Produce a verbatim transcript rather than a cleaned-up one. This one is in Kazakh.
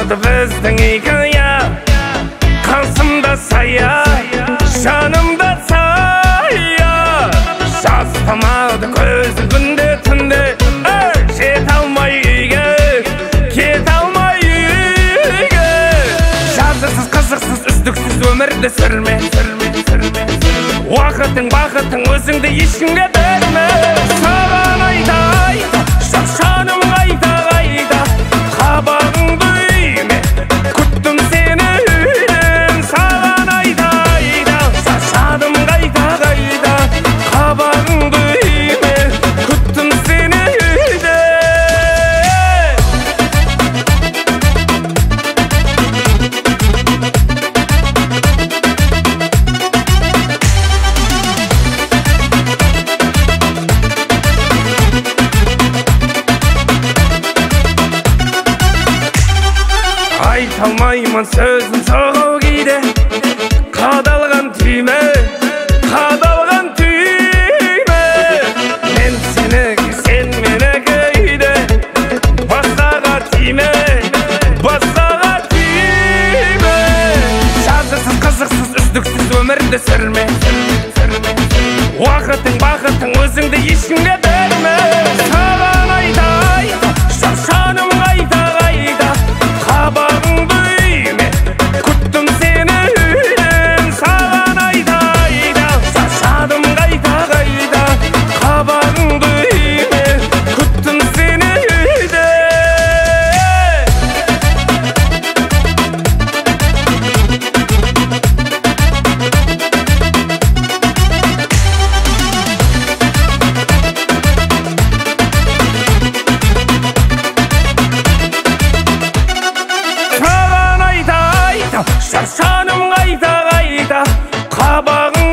Kalmadı bizden hikaye, kalsımda saya, canımda saya. Şastamadı gözü günde tünde, jet almayı uyge, ket almayı uyge. Жазықсыз қызықсыз үздіксіз өмірді сүрме, сүрме, сүрме. Уақытың бақытың өзіңді ешкімге берме. Саған айта айта, жаным қайта қайта, қабағыңды үйме, күттім сені үйден. Саған айта айта, жаным қайта қайта, қабағыңды үйме, күттім сені үйден. Айталмаймын сөзім соғау кейде, қадалған түйме, қадалған түйме. Мен сенікі, сен менікі үйде, басқаға түйме, басқаға түйме. Жазықсыз қызықсыз үздіксіз өмірді сүрме, уақытың бақытың өзіңді ешкімге берме. Саған айта айта, жаным қайта қайта, қабағыңды үйме, күттім сені үйден. Саған айта айта, жаным қайта қайта, қабағыңды үйме, күттім сені үйден. Саған айта айта, жаным қайта қайта, қабағың